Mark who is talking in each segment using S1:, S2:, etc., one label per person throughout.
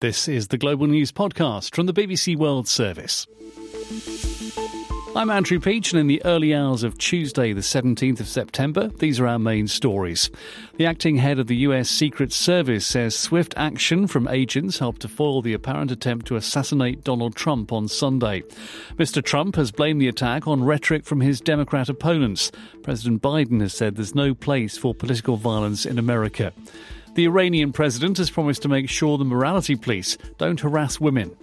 S1: This is the Global News Podcast from the BBC World Service. I'm Andrew Peach, and in the early hours of Tuesday, the 17th of September, these are our main stories. The acting head of the US Secret Service says swift action from agents helped to foil the apparent attempt to assassinate Donald Trump on Sunday. Mr. Trump has blamed the attack on rhetoric from his Democrat opponents. President Biden has said there's no place for political violence in America. The Iranian president has promised to make sure the morality police don't harass women.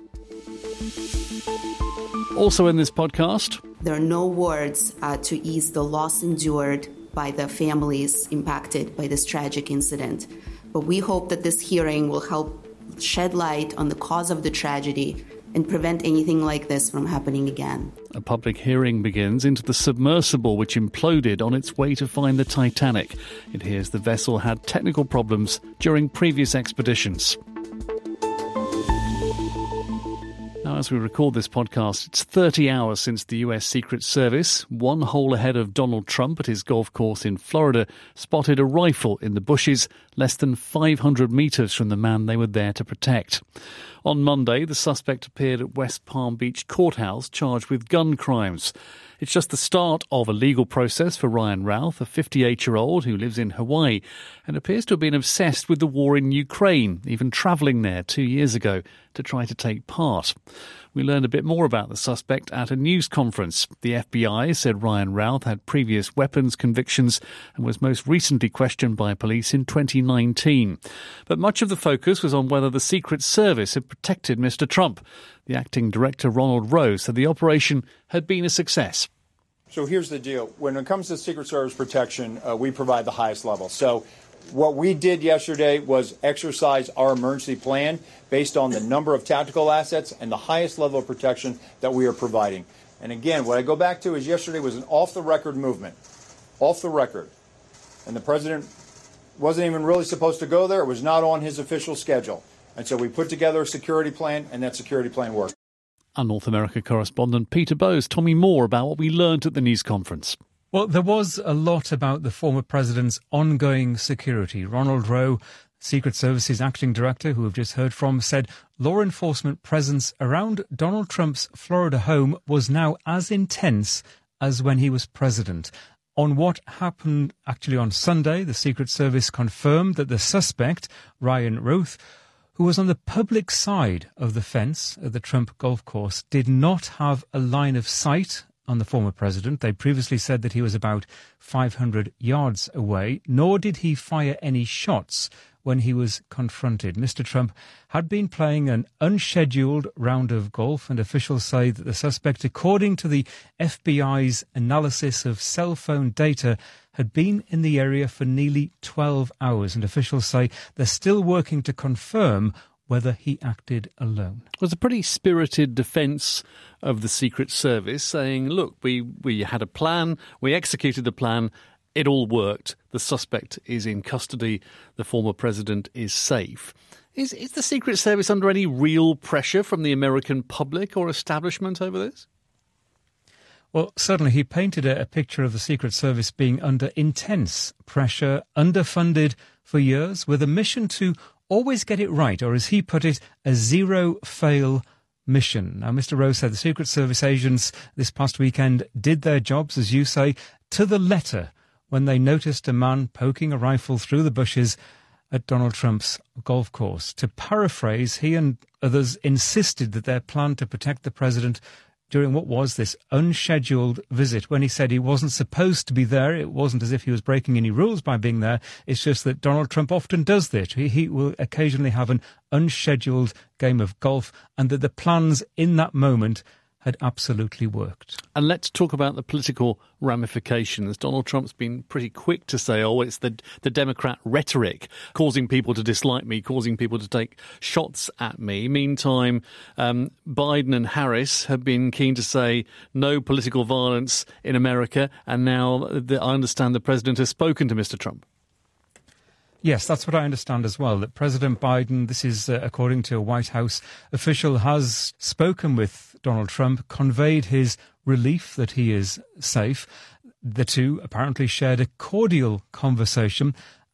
S1: Also in this podcast,
S2: there are no words to ease the loss endured by the families impacted by this tragic incident. But we hope that this hearing will help shed light on the cause of the tragedy and prevent anything like this from happening again.
S1: A public hearing begins into the submersible which imploded on its way to find the Titanic. It hears the vessel had technical problems during previous expeditions. Now, as we record this podcast, it's 30 hours since the US Secret Service, one hole ahead of Donald Trump at his golf course in Florida, spotted a rifle in the bushes less than 500 metres from the man they were there to protect. On Monday, the suspect appeared at West Palm Beach Courthouse charged with gun crimes. It's just the start of a legal process for Ryan Routh, a 58-year-old who lives in Hawaii and appears to have been obsessed with the war in Ukraine, even travelling there 2 years ago to try to take part. We learned a bit more about the suspect at a news conference. The FBI said Ryan Routh had previous weapons convictions and was most recently questioned by police in 2019. But much of the focus was on whether the Secret Service had protected Mr. Trump. The acting director, Ronald Rowe, said the operation had been a success.
S3: So here's the deal. When it comes to Secret Service protection, we provide the highest level. So what we did yesterday was exercise our emergency plan based on the number of tactical assets and the highest level of protection that we are providing. And again, what I go back to is yesterday was an off-the-record movement, off the record. And the president wasn't even really supposed to go there. It was not on his official schedule. And so we put together a security plan, and that security plan worked.
S1: Our North America correspondent Peter Bowes told me more about what we learned at the news conference.
S4: Well, there was a lot about the former president's ongoing security. Ronald Rowe, Secret Service's acting director, who we've just heard from, said law enforcement presence around Donald Trump's Florida home was now as intense as when he was president. On what happened actually on Sunday, the Secret Service confirmed that the suspect, Ryan Routh, who was on the public side of the fence at the Trump golf course, did not have a line of sight on the former president. They previously said that he was about 500 yards away, nor did he fire any shots when he was confronted. Mr. Trump had been playing an unscheduled round of golf, and officials say that the suspect, according to the FBI's analysis of cell phone data, had been in the area for nearly 12 hours, and officials say they're still working to confirm whether he acted alone.
S1: It was a pretty spirited defence of the Secret Service, saying, look, we had a plan, we executed the plan, it all worked, the suspect is in custody, the former president is safe. Is the Secret Service under any real pressure from the American public or establishment over this?
S4: Well, certainly he painted a picture of the Secret Service being under intense pressure, underfunded for years, with a mission to always get it right, or as he put it, a zero-fail mission. Now, Mr. Rowe said the Secret Service agents this past weekend did their jobs, as you say, to the letter when they noticed a man poking a rifle through the bushes at Donald Trump's golf course. To paraphrase, he and others insisted that their plan to protect the president during what was this unscheduled visit. When he said he wasn't supposed to be there, it wasn't as if he was breaking any rules by being there. It's just that Donald Trump often does this. He will occasionally have an unscheduled game of golf, and that the plans in that moment had absolutely worked.
S1: And let's talk about the political ramifications. Donald Trump's been pretty quick to say, it's the Democrat rhetoric causing people to dislike me, causing people to take shots at me. Meantime, Biden and Harris have been keen to say no political violence in America. And now I understand the president has spoken to Mr. Trump.
S4: Yes, that's what I understand as well, that President Biden, this is according to a White House official, has spoken with Donald Trump, conveyed his relief that he is safe. The two apparently shared a cordial conversation,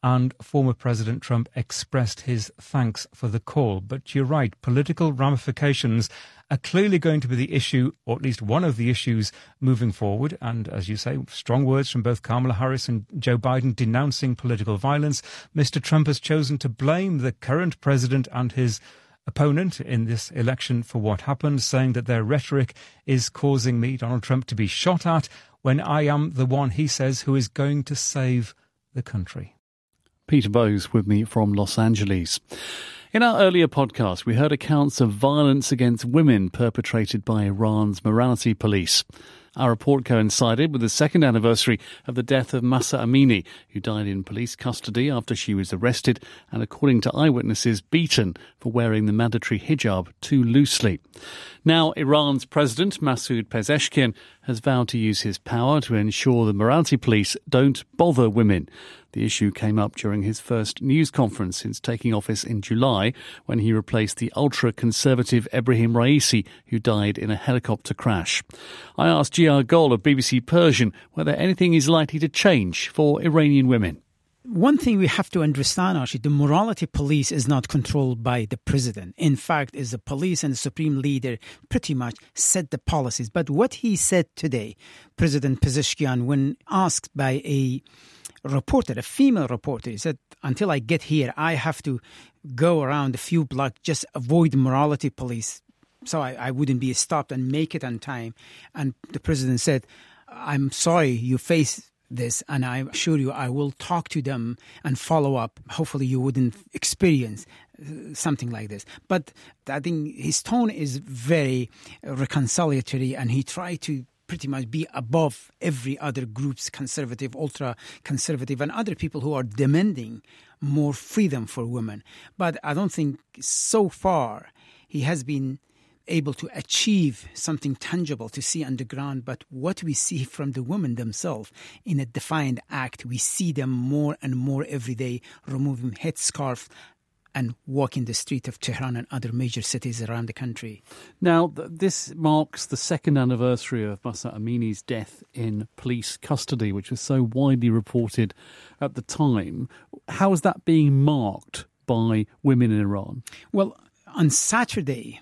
S4: and former President Trump expressed his thanks for the call. But you're right, political ramifications are clearly going to be the issue, or at least one of the issues moving forward. And as you say, strong words from both Kamala Harris and Joe Biden denouncing political violence. Mr. Trump has chosen to blame the current president and his opponent in this election for what happened, saying that their rhetoric is causing me, Donald Trump, to be shot at when I am the one, he says, who is going to save the country.
S1: Peter Bowes with me from Los Angeles. In our earlier podcast, we heard accounts of violence against women perpetrated by Iran's morality police. Our report coincided with the second anniversary of the death of Mahsa Amini, who died in police custody after she was arrested and, according to eyewitnesses, beaten for wearing the mandatory hijab too loosely. Now, Iran's president, Masoud Pezeshkian, has vowed to use his power to ensure the morality police don't bother women. The issue came up during his first news conference since taking office in July, when he replaced the ultra-conservative Ebrahim Raisi, who died in a helicopter crash. I asked Jia Gol of BBC Persian whether anything is likely to change for Iranian women.
S5: One thing we have to understand, actually, the morality police is not controlled by the president. In fact, is the police and the supreme leader pretty much set the policies. But what he said today, President Pezeshkian, when asked by a reporter, a female reporter, he said, until I get here, I have to go around a few blocks, just avoid the morality police, so I wouldn't be stopped and make it on time. And the president said, I'm sorry you face this, and I assure you I will talk to them and follow up. Hopefully you wouldn't experience something like this. But I think his tone is very reconciliatory, and he tried to pretty much be above every other group's conservative, ultra-conservative, and other people who are demanding more freedom for women. But I don't think so far he has been able to achieve something tangible to see on the ground. But what we see from the women themselves in a defiant act, we see them more and more every day removing headscarf and walking the street of Tehran and other major cities around the country.
S1: Now, this marks the second anniversary of Mahsa Amini's death in police custody, which was so widely reported at the time. How is that being marked by women in Iran?
S5: Well, on Saturday,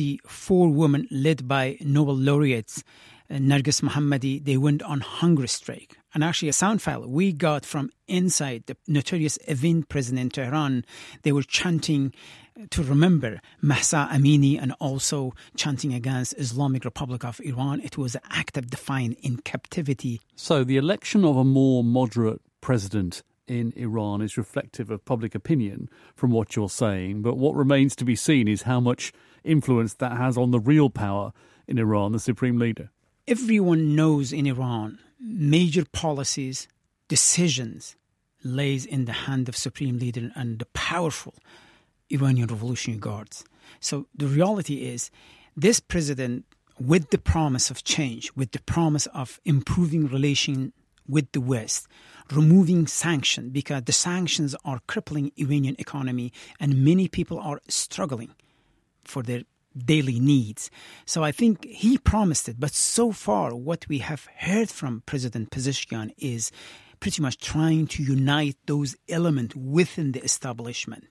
S5: 34 women led by Nobel laureates Narges Mohammadi, they went on hunger strike. And actually a sound file we got from inside the notorious Evin prison in Tehran, they were chanting to remember Mahsa Amini and also chanting against Islamic Republic of Iran. It was an act of defiance in captivity.
S1: So the election of a more moderate president in Iran is reflective of public opinion from what you're saying. But what remains to be seen is how much influence that has on the real power in Iran, the supreme leader.
S5: Everyone knows in Iran, major policies, decisions lays in the hand of supreme leader and the powerful Iranian Revolutionary Guards. So the reality is this president, with the promise of change, with the promise of improving relation with the West, removing sanctions, because the sanctions are crippling Iranian economy and many people are struggling for their daily needs. So I think he promised it. But so far, what we have heard from President Pezeshkian is pretty much trying to unite those elements within the establishment.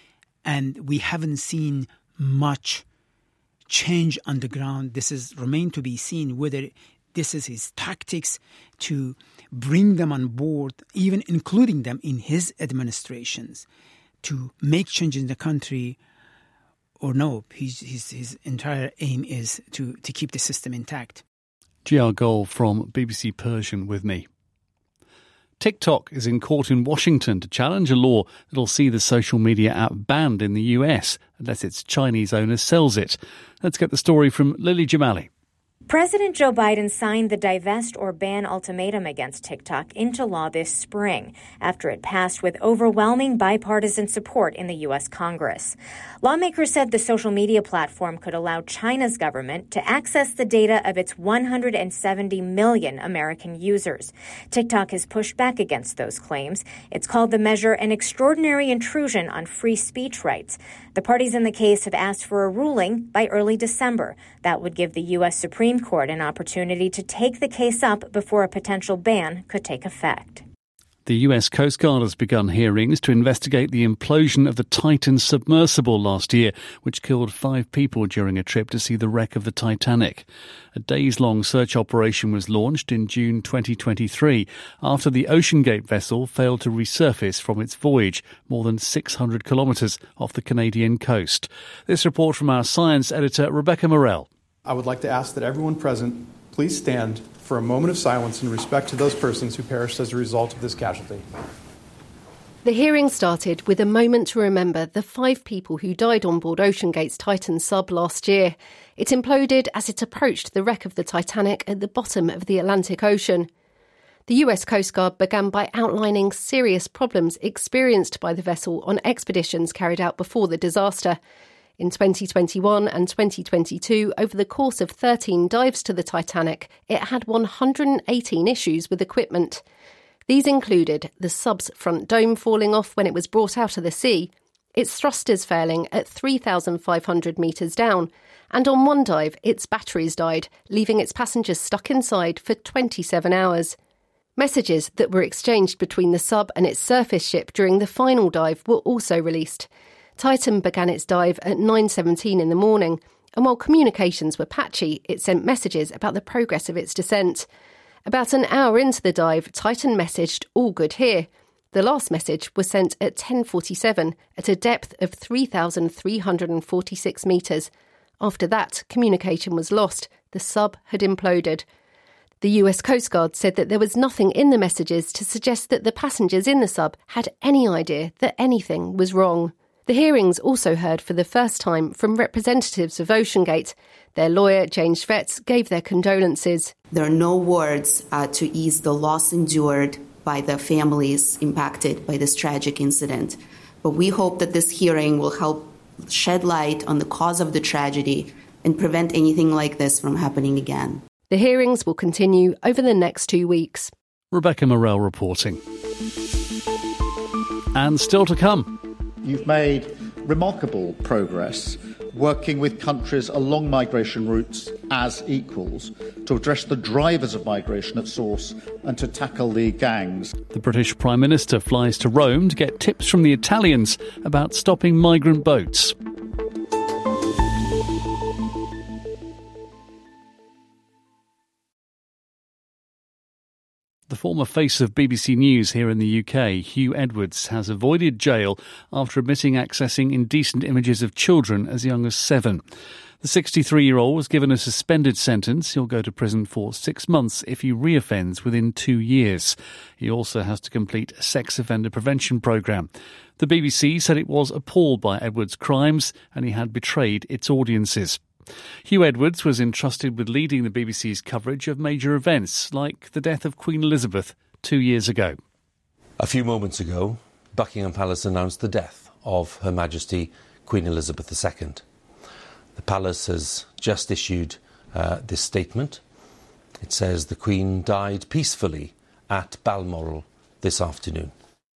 S5: And we haven't seen much change on the ground. This is remain to be seen whether this is his tactics to bring them on board, even including them in his administrations, to make change in the country, or no, his entire aim is to keep the system intact.
S1: Jia Gol from BBC Persian with me. TikTok is in court in Washington to challenge a law that'll see the social media app banned in the US unless its Chinese owner sells it. Let's get the story from Lily Jamali.
S6: President Joe Biden signed the divest or ban ultimatum against TikTok into law this spring after it passed with overwhelming bipartisan support in the U.S. Congress. Lawmakers said the social media platform could allow China's government to access the data of its 170 million American users. TikTok has pushed back against those claims. It's called the measure an extraordinary intrusion on free speech rights. The parties in the case have asked for a ruling by early December. That would give the U.S. Supreme Court an opportunity to take the case up before a potential ban could take effect.
S1: The US Coast Guard has begun hearings to investigate the implosion of the Titan submersible last year, which killed 5 people during a trip to see the wreck of the Titanic. A days-long search operation was launched in June 2023 after the OceanGate vessel failed to resurface from its voyage more than 600 kilometres off the Canadian coast. This report from our science editor, Rebecca Morell.
S7: I would like to ask that everyone present please stand for a moment of silence in respect to those persons who perished as a result of this casualty.
S8: The hearing started with a moment to remember the 5 people who died on board OceanGate's Titan sub last year. It imploded as it approached the wreck of the Titanic at the bottom of the Atlantic Ocean. The US Coast Guard began by outlining serious problems experienced by the vessel on expeditions carried out before the disaster. In 2021 and 2022, over the course of 13 dives to the Titanic, it had 118 issues with equipment. These included the sub's front dome falling off when it was brought out of the sea, its thrusters failing at 3,500 metres down, and on one dive, its batteries died, leaving its passengers stuck inside for 27 hours. Messages that were exchanged between the sub and its surface ship during the final dive were also released. Titan began its dive at 9:17 in the morning, and while communications were patchy, it sent messages about the progress of its descent. About an hour into the dive, Titan messaged, "All good here." The last message was sent at 10:47 at a depth of 3,346 metres. After that, communication was lost. The sub had imploded. The US Coast Guard said that there was nothing in the messages to suggest that the passengers in the sub had any idea that anything was wrong. The hearings also heard for the first time from representatives of OceanGate. Their lawyer, James Vetz, gave their condolences.
S2: There are no words to ease the loss endured by the families impacted by this tragic incident. But we hope that this hearing will help shed light on the cause of the tragedy and prevent anything like this from happening again.
S8: The hearings will continue over the next 2 weeks.
S1: Rebecca Morell reporting. And still to come.
S9: You've made remarkable progress working with countries along migration routes as equals to address the drivers of migration at source and to tackle the gangs.
S1: The British Prime Minister flies to Rome to get tips from the Italians about stopping migrant boats. The former face of BBC News here in the UK, Hugh Edwards, has avoided jail after admitting accessing indecent images of children as young as 7. The 63-year-old was given a suspended sentence. He'll go to prison for 6 months if he reoffends within 2 years. He also has to complete a sex offender prevention programme. The BBC said it was appalled by Edwards' crimes and he had betrayed its audiences. Hugh Edwards was entrusted with leading the BBC's coverage of major events like the death of Queen Elizabeth 2 years ago.
S10: A few moments ago, Buckingham Palace announced the death of Her Majesty Queen Elizabeth II. The Palace has just issued this statement. It says the Queen died peacefully at Balmoral this afternoon.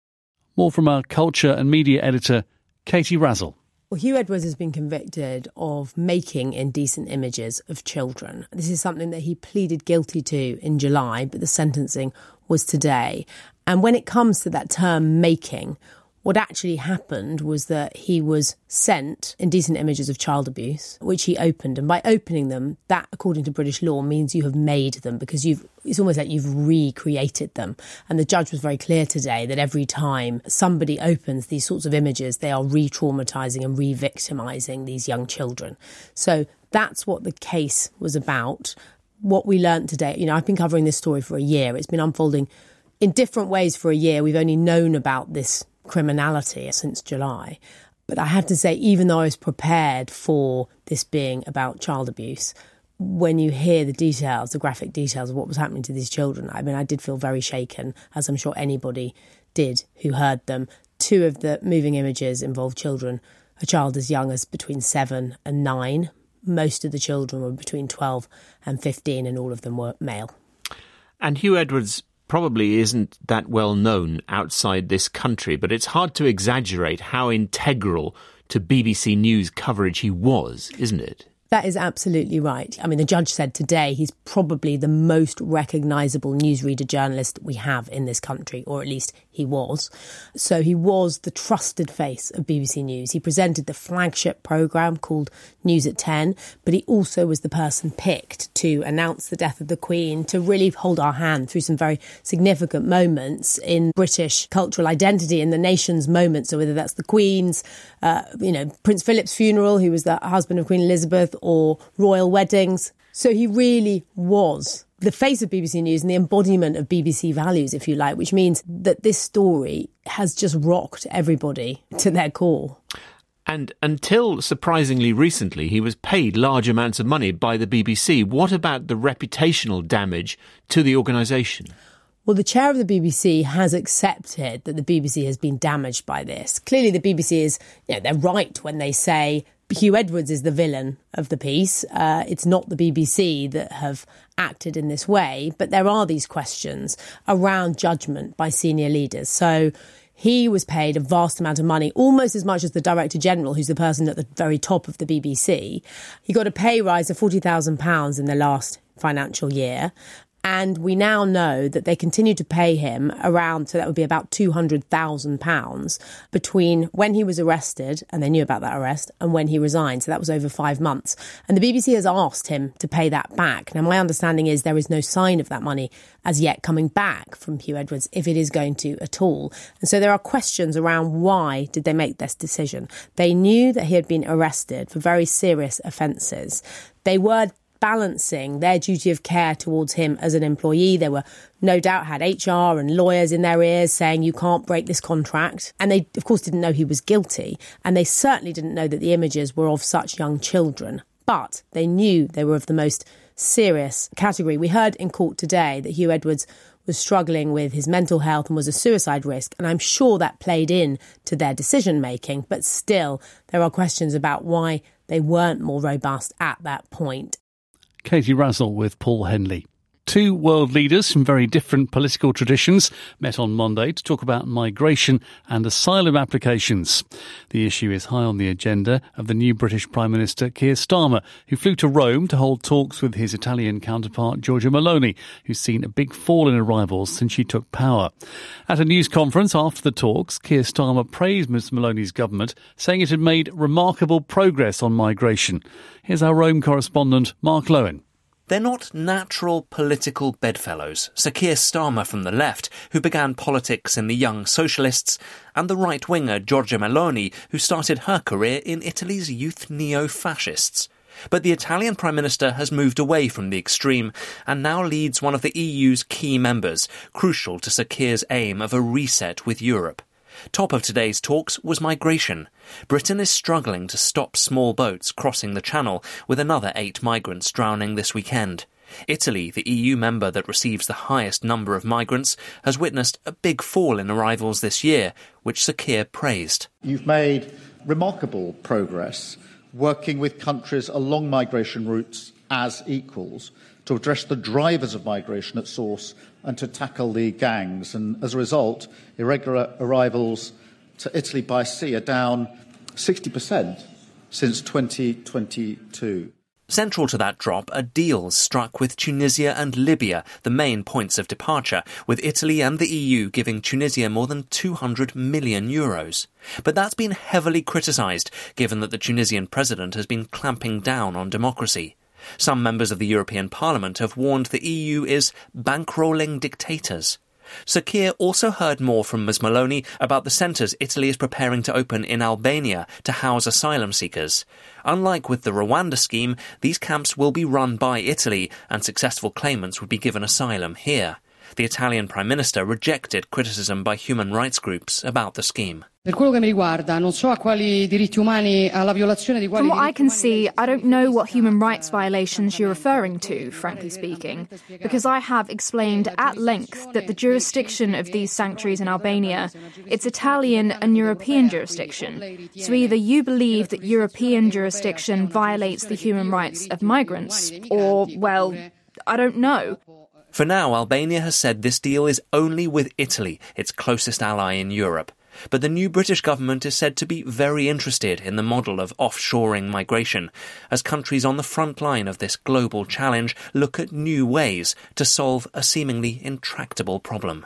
S1: More from our culture and media editor, Katie Razzle.
S11: Well, Hugh Edwards has been convicted of making indecent images of children. This is something that he pleaded guilty to in July, but the sentencing was today. And when it comes to that term making, what actually happened was that he was sent indecent images of child abuse, which he opened. And by opening them, that, according to British law, means you have made them because it's almost like you've recreated them. And the judge was very clear today that every time somebody opens these sorts of images, they are re-traumatising and re-victimising these young children. So that's what the case was about. What we learned today, I've been covering this story for a year. It's been unfolding in different ways for a year. We've only known about this criminality since July. But I have to say, even though I was prepared for this being about child abuse, when you hear the details, the graphic details of what was happening to these children, I did feel very shaken, as I'm sure anybody did who heard them. 2 of the moving images involved children, a child as young as between 7 and 9. Most of the children were between 12 and 15, and all of them were male.
S12: And Hugh Edwards probably isn't that well known outside this country, but it's hard to exaggerate how integral to BBC News coverage he was, isn't it?
S11: That is absolutely right. I mean, the judge said today he's probably the most recognisable newsreader journalist we have in this country, or at least he was. So he was the trusted face of BBC News. He presented the flagship programme called News at 10, but he also was the person picked to announce the death of the Queen, to really hold our hand through some very significant moments in British cultural identity and the nation's moments. So whether that's the Queen's, Prince Philip's funeral, who was the husband of Queen Elizabeth, or royal weddings. So he really was the face of BBC News and the embodiment of BBC values, if you like, which means that this story has just rocked everybody to their core.
S12: And until surprisingly recently, he was paid large amounts of money by the BBC. What about the reputational damage to the organisation?
S11: Well, the chair of the BBC has accepted that the BBC has been damaged by this. Clearly, the BBC is, they're right when they say Hugh Edwards is the villain of the piece. It's not the BBC that have acted in this way, but there are these questions around judgment by senior leaders. So he was paid a vast amount of money, almost as much as the Director General, who's the person at the very top of the BBC. He got a pay rise of £40,000 in the last financial year. And we now know that they continue to pay him around, so that would be about £200,000 between when he was arrested, and they knew about that arrest, and when he resigned. So that was over 5 months. And the BBC has asked him to pay that back. Now, my understanding is there is no sign of that money as yet coming back from Hugh Edwards, if it is going to at all. And so there are questions around why did they make this decision. They knew that he had been arrested for very serious offences. They were balancing their duty of care towards him as an employee. They were no doubt had HR and lawyers in their ears saying you can't break this contract. And they, of course, didn't know he was guilty. And they certainly didn't know that the images were of such young children. But they knew they were of the most serious category. We heard in court today that Hugh Edwards was struggling with his mental health and was a suicide risk. And I'm sure that played in to their decision making. But still, there are questions about why they weren't more robust at that point.
S1: Katie Razzle with Paul Henley. Two world leaders from very different political traditions met on Monday to talk about migration and asylum applications. The issue is high on the agenda of the new British Prime Minister Keir Starmer, who flew to Rome to hold talks with his Italian counterpart Giorgia Meloni, who's seen a big fall in arrivals since she took power. At a news conference after the talks, Keir Starmer praised Ms Meloni's government, saying it had made remarkable progress on migration. Here's our Rome correspondent Mark Lowen.
S13: They're not natural political bedfellows, Sir Keir Starmer from the left, who began politics in the Young Socialists, and the right-winger Giorgia Meloni, who started her career in Italy's youth neo-fascists. But the Italian Prime Minister has moved away from the extreme and now leads one of the EU's key members, crucial to Sir Keir's aim of a reset with Europe. Top of today's talks was migration. Britain is struggling to stop small boats crossing the Channel, with another 8 migrants drowning this weekend. Italy, the EU member that receives the highest number of migrants, has witnessed a big fall in arrivals this year, which Sir Keir praised.
S9: You've made remarkable progress working with countries along migration routes as equals to address the drivers of migration at source and to tackle the gangs. And as a result, irregular arrivals to Italy by sea are down 60% since 2022.
S13: Central to that drop are deals struck with Tunisia and Libya, the main points of departure, with Italy and the EU giving Tunisia more than €200 million. But that's been heavily criticised, given that the Tunisian president has been clamping down on democracy. Some members of the European Parliament have warned the EU is bankrolling dictators. Sir Keir also heard more from Ms Meloni about the centres Italy is preparing to open in Albania to house asylum seekers. Unlike with the Rwanda scheme, these camps will be run by Italy and successful claimants would be given asylum here. The Italian Prime Minister rejected criticism by human rights groups about the scheme.
S14: From what I can see, I don't know what human rights violations you're referring to, frankly speaking, because I have explained at length that the jurisdiction of these sanctuaries in Albania, it's Italian and European jurisdiction. So either you believe that European jurisdiction violates the human rights of migrants, or, well, I don't know.
S13: For now, Albania has said this deal is only with Italy, its closest ally in Europe. But the new British government is said to be very interested in the model of offshoring migration, as countries on the front line of this global challenge look at new ways to solve a seemingly intractable problem.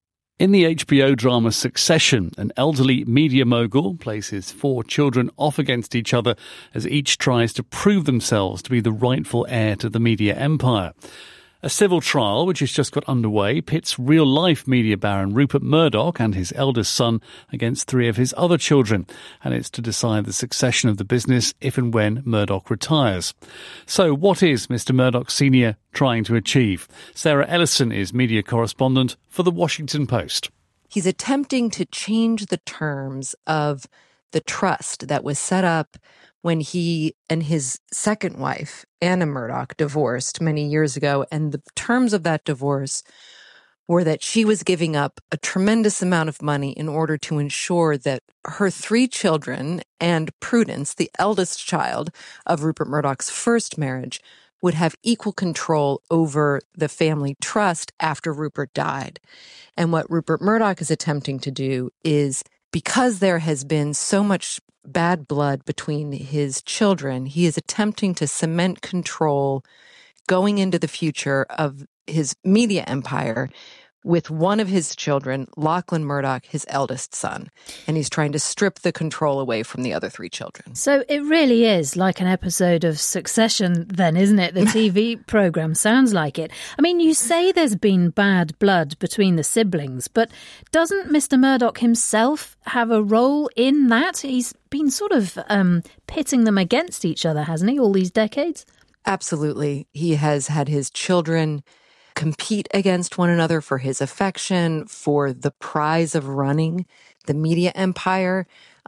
S1: In the HBO drama Succession, an elderly media mogul places 4 children off against each other as each tries to prove themselves to be the rightful heir to the media empire. A civil trial, which has just got underway, pits real-life media baron Rupert Murdoch and his eldest son against 3 of his other children, and it's to decide the succession of the business if and when Murdoch retires. So what is Mr. Murdoch Sr. trying to achieve? Sarah Ellison is media correspondent for The Washington Post.
S15: He's attempting to change the terms of the trust that was set up when he and his second wife, Anna Murdoch, divorced many years ago. And the terms of that divorce were that she was giving up a tremendous amount of money in order to ensure that her 3 children and Prudence, the eldest child of Rupert Murdoch's first marriage, would have equal control over the family trust after Rupert died. And what Rupert Murdoch is attempting to do is, because there has been so much bad blood between his children, he is attempting to cement control going into the future of his media empire with one of his children, Lachlan Murdoch, his eldest son. And he's trying to strip the control away from the other 3 children.
S16: So it really is like an episode of Succession then, isn't it? The TV programme sounds like it. I mean, you say there's been bad blood between the siblings, but doesn't Mr. Murdoch himself have a role in that? He's been sort of pitting them against each other, hasn't he, all these decades?
S15: Absolutely. He has had his children compete against one another for his affection, for the prize of running the media empire.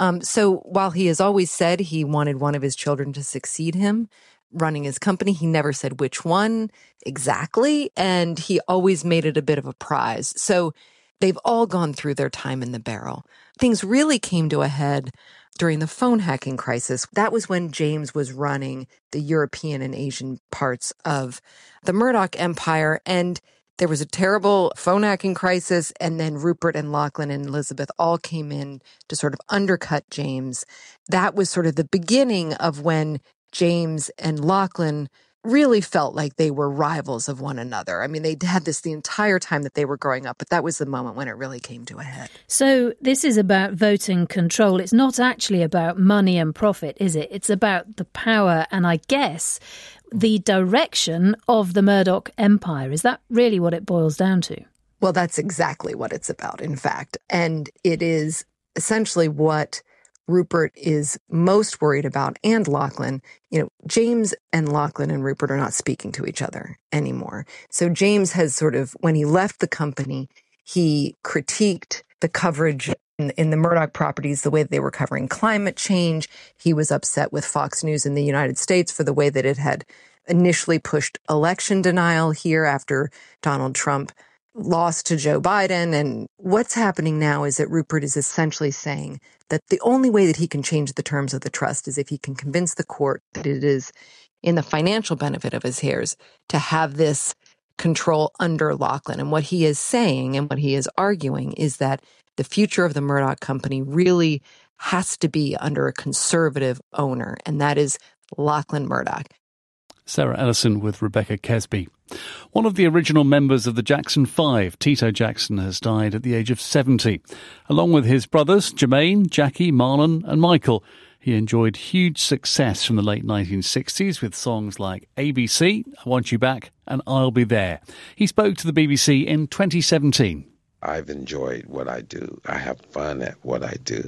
S15: So while he has always said he wanted one of his children to succeed him running his company, he never said which one exactly, and he always made it a bit of a prize. So they've all gone through their time in the barrel. Things really came to a head during the phone hacking crisis. That was when James was running the European and Asian parts of the Murdoch empire, and there was a terrible phone hacking crisis, and then Rupert and Lachlan and Elizabeth all came in to sort of undercut James. That was sort of the beginning of when James and Lachlan really felt like they were rivals of one another. I mean, they had this the entire time that they were growing up, but that was the moment when it really came to a head.
S16: So this is about voting control. It's not actually about money and profit, is it? It's about the power and, I guess, the direction of the Murdoch empire. Is that really what it boils down to?
S15: Well, that's exactly what it's about, in fact. And it is essentially what Rupert is most worried about, and Lachlan. You know, James and Lachlan and Rupert are not speaking to each other anymore. So James has sort of, when he left the company, he critiqued the coverage in the Murdoch properties, the way that they were covering climate change. He was upset with Fox News in the United States for the way that it had initially pushed election denial here after Donald Trump lost to Joe Biden. And what's happening now is that Rupert is essentially saying that the only way that he can change the terms of the trust is if he can convince the court that it is in the financial benefit of his heirs to have this control under Lachlan. And what he is saying and what he is arguing is that the future of the Murdoch company really has to be under a conservative owner, and that is Lachlan Murdoch.
S1: Sarah Ellison with Rebecca Kesby. One of the original members of the Jackson 5, Tito Jackson, has died at the age of 70. Along with his brothers, Jermaine, Jackie, Marlon and Michael, he enjoyed huge success from the late 1960s with songs like ABC, I Want You Back and I'll Be There. He spoke to the BBC in 2017.
S17: I've enjoyed what I do. I have fun at what I do.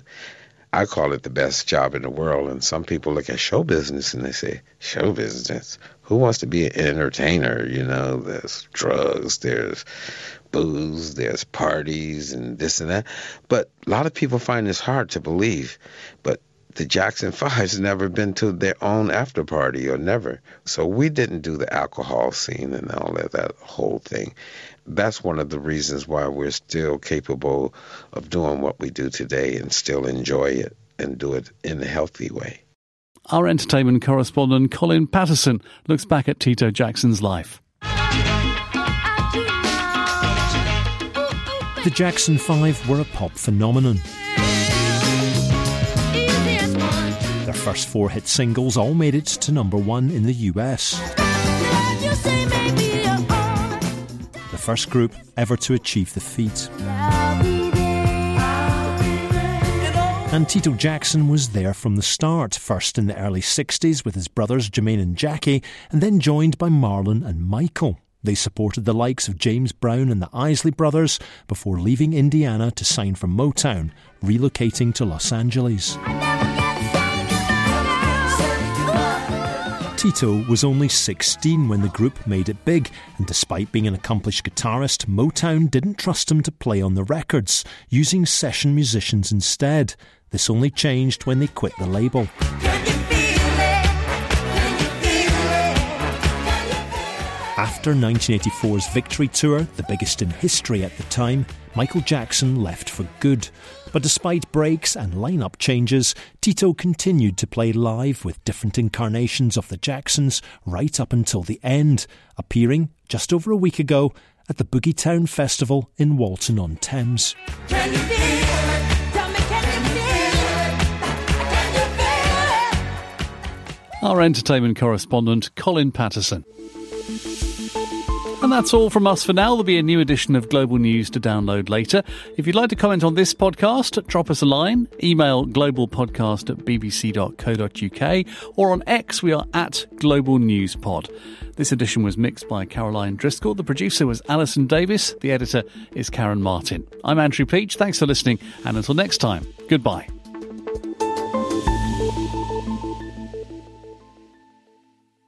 S17: I call it the best job in the world. And some people look at show business and they say, show business? Who wants to be an entertainer? You know, there's drugs, there's booze, there's parties and this and that. But a lot of people find this hard to believe. But the Jackson 5's never been to their own after party, or never. So we didn't do the alcohol scene and all that whole thing. That's one of the reasons why we're still capable of doing what we do today and still enjoy it and do it in a healthy way.
S1: Our entertainment correspondent Colin Patterson looks back at Tito Jackson's life.
S18: The Jackson 5 were a pop phenomenon. first 4 hit singles all made it to number 1 in the US. The first group ever to achieve the feat. And Tito Jackson was there from the start, first in the early 60s with his brothers Jermaine and Jackie, and then joined by Marlon and Michael. They supported the likes of James Brown and the Isley Brothers before leaving Indiana to sign for Motown, relocating to Los Angeles. Tito was only 16 when the group made it big, and despite being an accomplished guitarist, Motown didn't trust him to play on the records, using session musicians instead. This only changed when they quit the label. After 1984's Victory Tour, the biggest in history at the time, Michael Jackson left for good. But despite breaks and lineup changes, Tito continued to play live with different incarnations of the Jacksons right up until the end, appearing just over a week ago at the Boogie Town Festival in Walton-on-Thames.
S1: Our entertainment correspondent, Colin Patterson. And that's all from us for now. There'll be a new edition of Global News to download later. If you'd like to comment on this podcast, drop us a line. Email globalpodcast@bbc.co.uk, or on X we are at Global News Pod. This edition was mixed by Caroline Driscoll. The producer was Alison Davis. The editor is Karen Martin. I'm Andrew Peach. Thanks for listening, and until next time, goodbye.